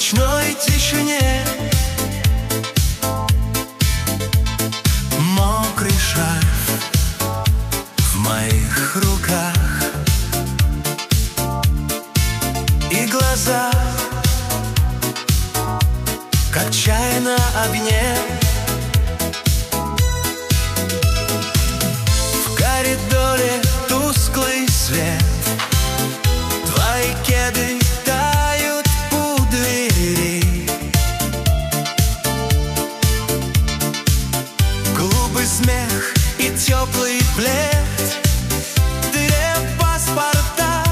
ночной тишине. Мокрый шарф в моих руках и глаза, как чай на огне. В коридоре тусклый свет, твои кеды тают у двери. Глупый смех и теплый плед, две паспорта,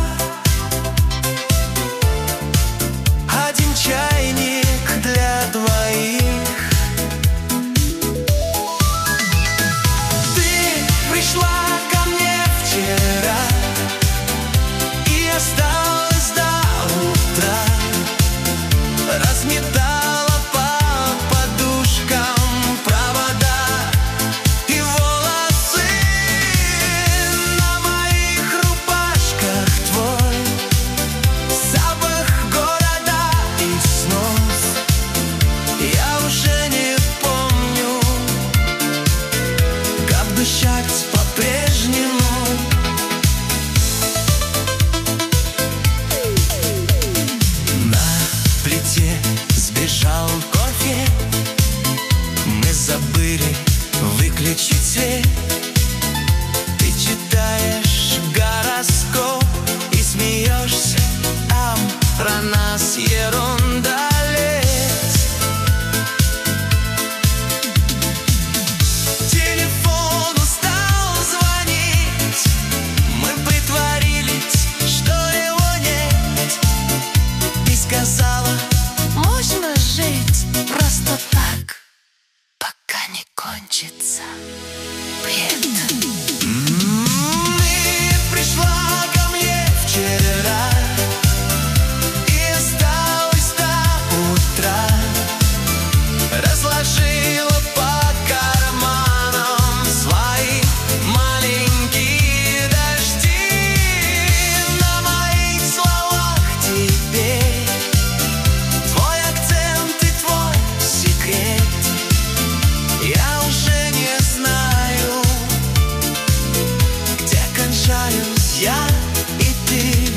один чайник для двоих. Ты пришла ко мне вчера и осталась до утра, разметала по подушкам провода и волосы. На моих рубашках твой запах города и снов. Я уже не помню, как дышать по-прежнему. На плите сбежал кофе, мы забыли выключить свет. Ты читаешь гороскоп и смеешься, а про нас ерунда лет. Телефон устал звонить, мы притворились, что его нет. Ты сказала, можно жить просто так, пока не кончится бред. Ты пришла ко мне вчера и осталась до утра, разложила по карманам свои маленькие дожди. На моих словах теперь твой акцент и твой секрет. Я уже не знаю, где кончаюсь я и ты.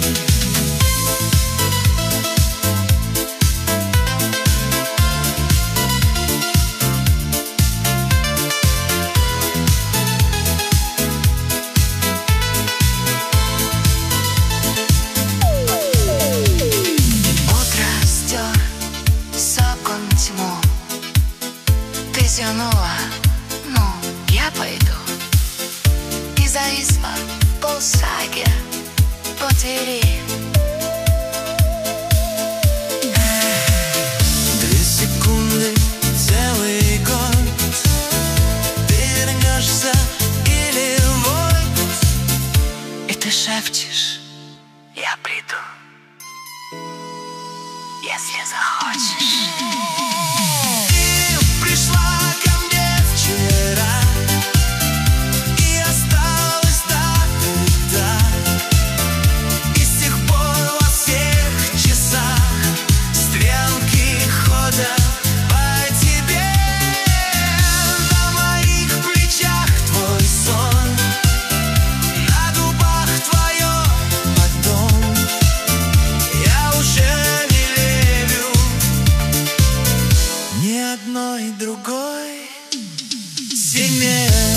Утро стер с окон тьму. Ты зевнула, ну, я пойду. И зависла в полшаге по двери. 2 секунды, целый год. Ты вернешься или вот. И ты шепчешь, я приду, если захочешь. Ты пришла ко мне вчера и осталась до утра, и с тех пор во всех часах стрелки ходят по тебе. На моих плечах твой сон, на губах твое потом. Я уже не верю ни одной другой зиме.